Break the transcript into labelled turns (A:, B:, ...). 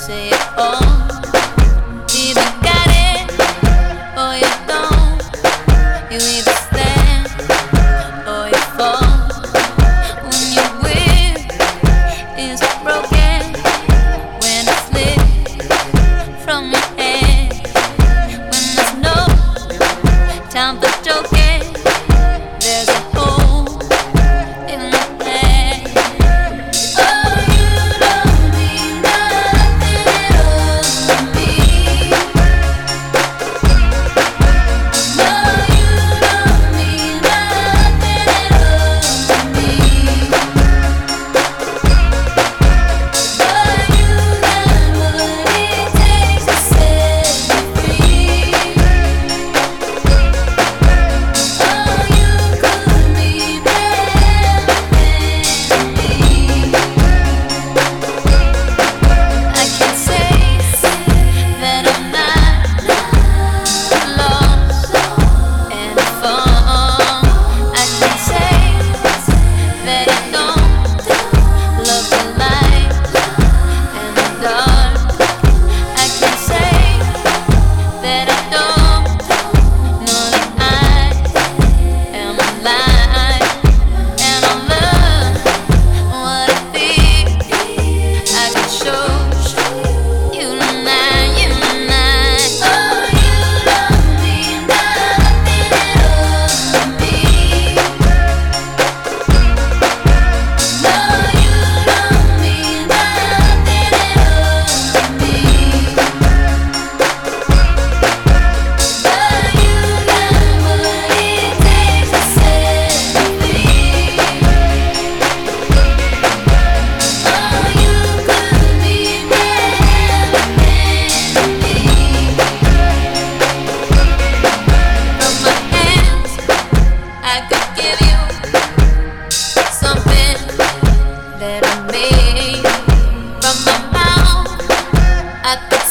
A: say it all. Either got it or you don't. You either stand or you fall. When your will is broken, when it's lit from your head, when there's no time for joking, there's a hole in my head. Oh, you don't mean nothing at all to me. No, you don't mean nothing at all to me. But you got what it takes to set me free. Oh, you could mean everything to me. I can say that I'm not lost and found. I can say that I don't love the light and the dark. I can say that I don't know that I am alive and I love what I feel. I can show you tonight, you tonight. Oh, you don't mean nothing at all to me. No, you don't mean nothing at all to me. But you got what it takes to set me free. Oh, you could mean everything to me. From my hands, I could give you something that I made. From my mouth, I could